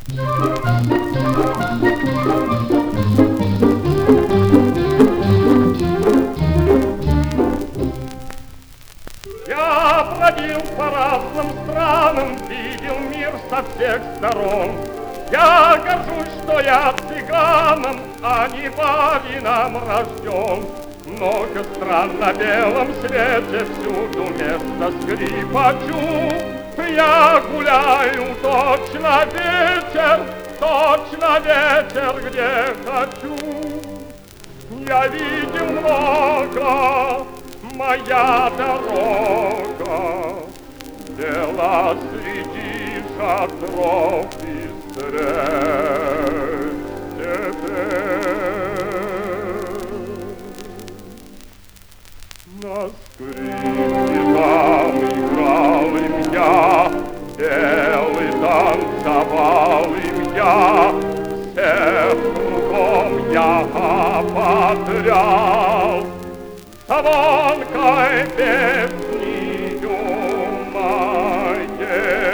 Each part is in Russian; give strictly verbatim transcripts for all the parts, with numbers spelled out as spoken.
Я бродил по разным странам, видел мир со всех сторон. Я горжусь, что я цыганом, а не бабином рожден. Много стран на белом свете, всюду место скрипачу. Я гуляю точно ветер, точно ветер, где хочу. Я видел много, моя дорога вела среди шатров и стрел. На скрипке там играл им я, пел и танцевал им я, всех кругом я ободрял. Звонкой песнею моей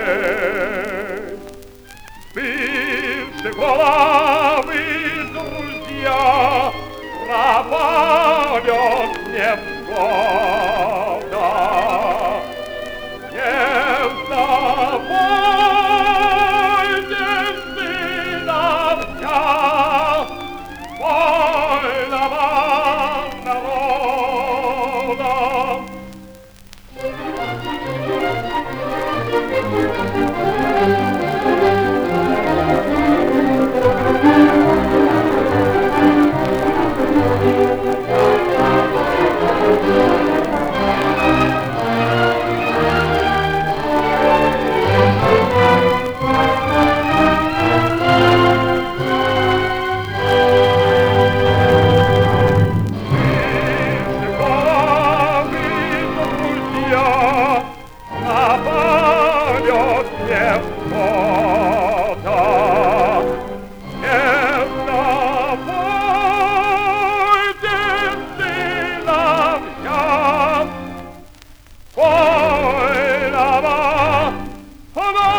бывшие головы друзья про полет мне в года. Не забудьте сыновья вольного народа. Come on!